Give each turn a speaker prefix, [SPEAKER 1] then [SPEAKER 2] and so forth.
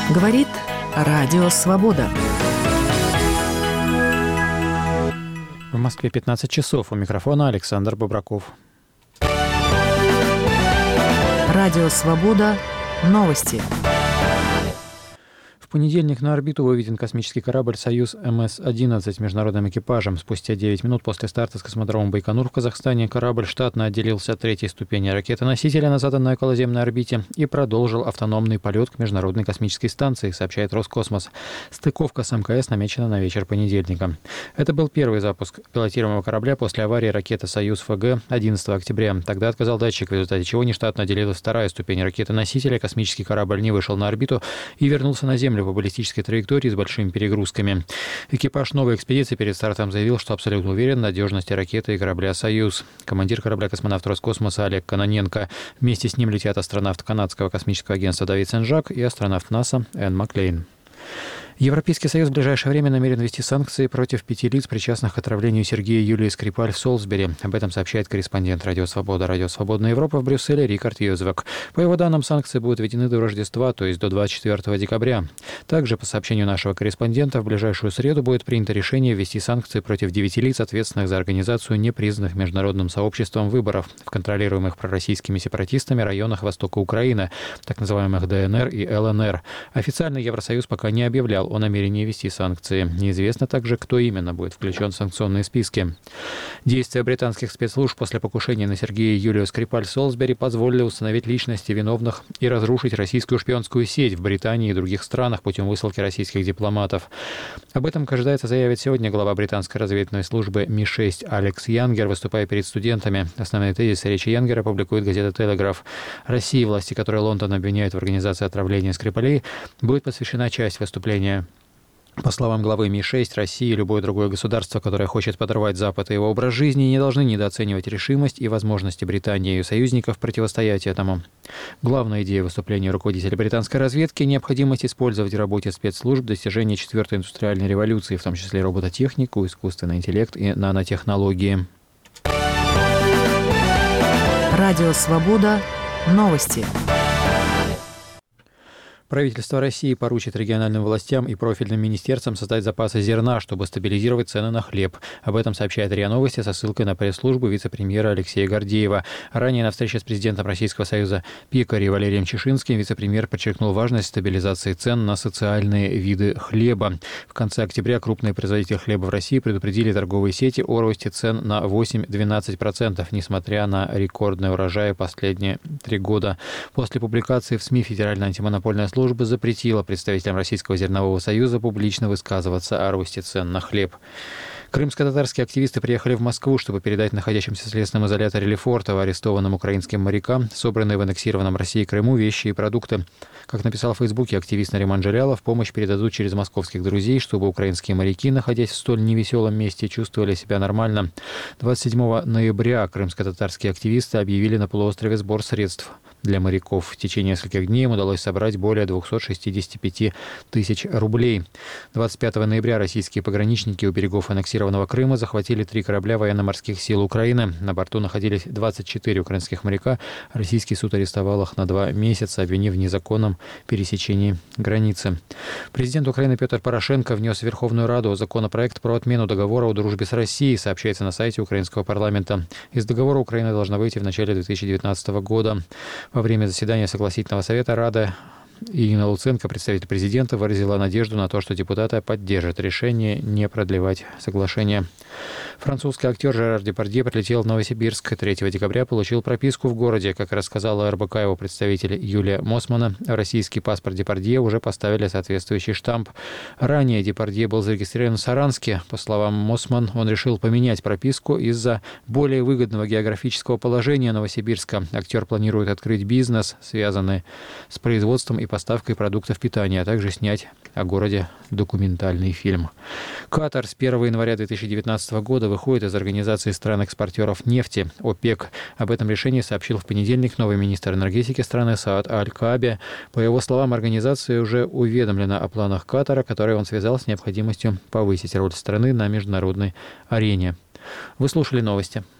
[SPEAKER 1] Говорит Радио Свобода.
[SPEAKER 2] В Москве 15 часов. У микрофона Александр Бобраков.
[SPEAKER 1] Радио Свобода. Новости.
[SPEAKER 2] В понедельник на орбиту выведен космический корабль «Союз МС-11» с международным экипажем. Спустя 9 минут после старта с космодрома Байконур в Казахстане корабль штатно отделился от третьей ступени ракеты-носителя на заданной околоземной орбите и продолжил автономный полет к Международной космической станции, сообщает Роскосмос. Стыковка с МКС намечена на вечер понедельника. Это был первый запуск пилотируемого корабля после аварии ракеты «Союз-ФГ» 11 октября. Тогда отказал датчик, в результате чего нештатно отделилась вторая ступень ракеты-носителя. Космический корабль не вышел на орбиту и вернулся на Землю по баллистической траектории с большими перегрузками. Экипаж новой экспедиции перед стартом заявил, что абсолютно уверен в надежности ракеты и корабля «Союз». Командир корабля-космонавт Роскосмоса Олег Кононенко. Вместе с ним летят астронавт канадского космического агентства Давид Сен-Жак и астронавт НАСА Энн Маклейн. Европейский Союз в ближайшее время намерен ввести санкции против 5 лиц, причастных к отравлению Сергея и Юлии Скрипаль в Солсбери. Об этом сообщает корреспондент Радио Свободная Европа в Брюсселе Рикард Юзвак. По его данным, санкции будут введены до Рождества, то есть до 24 декабря. Также, по сообщению нашего корреспондента, в ближайшую среду будет принято решение ввести санкции против 9 лиц, ответственных за организацию непризнанных международным сообществом выборов в контролируемых пророссийскими сепаратистами районах востока Украины, так называемых ДНР и ЛНР. Официально Евросоюз пока не объявлял о намерении ввести санкции. Неизвестно также, кто именно будет включен в санкционные списки. Действия британских спецслужб после покушения на Сергея и Юлию Скрипаль в Солсбери позволили установить личности виновных и разрушить российскую шпионскую сеть в Британии и других странах путем высылки российских дипломатов. Об этом, как ожидается, заявит сегодня глава британской разведывательной службы Ми-6 Алекс Янгер, выступая перед студентами. Основные тезисы речи Янгера публикует газета «Телеграф». России, власти которой Лондон обвиняет в организации отравления Скрипалей, будет посвящена часть выступления. По словам главы Ми-6, Россия и любое другое государство, которое хочет подорвать Запад и его образ жизни, не должны недооценивать решимость и возможности Британии и ее союзников противостоять этому. Главная идея выступления руководителя британской разведки – необходимость использовать в работе спецслужб достижения 4-й индустриальной революции, в том числе робототехнику, искусственный интеллект и нанотехнологии.
[SPEAKER 1] Радио Свобода. Новости.
[SPEAKER 2] Правительство России поручит региональным властям и профильным министерствам создать запасы зерна, чтобы стабилизировать цены на хлеб. Об этом сообщает РИА Новости со ссылкой на пресс-службу вице-премьера Алексея Гордеева. Ранее на встрече с президентом Российского союза Пекарей Валерием Чешинским вице-премьер подчеркнул важность стабилизации цен на социальные виды хлеба. В конце октября крупные производители хлеба в России предупредили торговые сети о росте цен на 8-12%, несмотря на рекордные урожаи последние 3 года. После публикации в СМИ Федеральная антимонопольная служба запретила представителям Российского зернового союза публично высказываться о росте цен на хлеб. Крымско-татарские активисты приехали в Москву, чтобы передать находящимся в следственном изоляторе Лефортово арестованным украинским морякам собранные в аннексированном России Крыму вещи и продукты. Как написал в Фейсбуке активист Нариман Джалялов, помощь передадут через московских друзей, чтобы украинские моряки, находясь в столь невеселом месте, чувствовали себя нормально. 27 ноября крымско-татарские активисты объявили на полуострове сбор средств для моряков. В течение нескольких дней им удалось собрать более 265 тысяч рублей. 25 ноября российские пограничники у берегов аннексированного Крыма захватили 3 корабля военно-морских сил Украины. На борту находились 24 украинских моряка. Российский суд арестовал их на 2 месяца, обвинив в незаконном пересечении границы. Президент Украины Петр Порошенко внес в Верховную Раду законопроект про отмену договора о дружбе с Россией, сообщается на сайте украинского парламента. Из договора Украина должна выйти в начале 2019 года. Во время заседания Согласительного совета Рады Ирина Луценко, представитель президента, выразила надежду на то, что депутаты поддержат решение не продлевать соглашение. Французский актер Жерар Депардье прилетел в Новосибирск. 3 декабря получил прописку в городе. Как рассказала РБК его представитель Юлия Мосмана, в российский паспорт Депардье уже поставили соответствующий штамп. Ранее Депардье был зарегистрирован в Саранске. По словам Мосман, он решил поменять прописку из-за более выгодного географического положения Новосибирска. Актер планирует открыть бизнес, связанный с производством и поставкой продуктов питания, а также снять о городе документальный фильм. Катар с 1 января 2019 года выходит из Организации стран-экспортеров нефти ОПЕК. Об этом решении сообщил в понедельник новый министр энергетики страны Саад Аль-Кааби. По его словам, организация уже уведомлена о планах Катара, которые он связал с необходимостью повысить роль страны на международной арене. Вы слушали новости.